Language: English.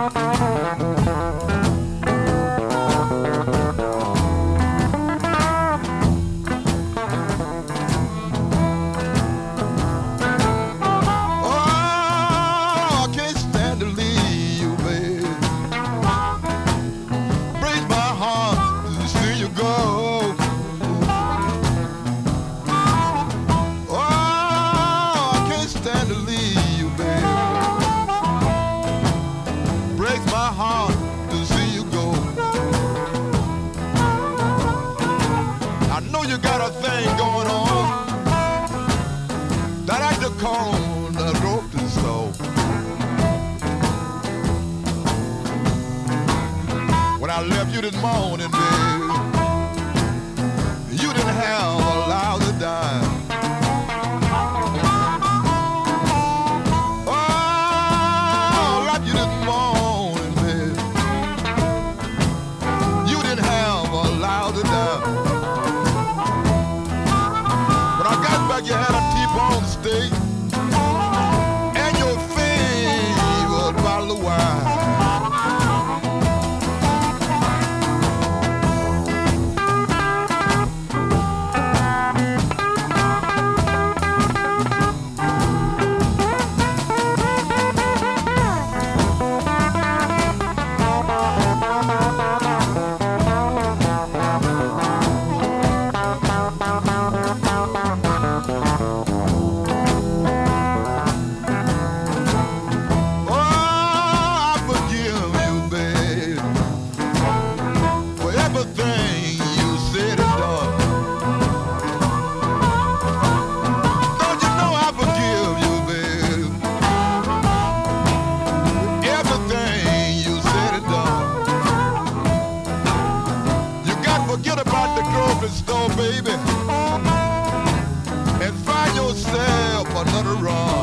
Oh, I can't stand to leave you, baby. Breaks my heart to see you go. Oh, I can't stand to leave you, baby. Breaks my heart to see you go. I know you got a thing going on that I just call the grocery store. When I left you this morning, baby, you didn't have a lousy dime. Oh, I left you this morning, baby, you didn't have a lousy dime. When I got back, you had a T-bone steak and your favorite bottle of wine. Forget about the grocery store, baby, and find yourself another run.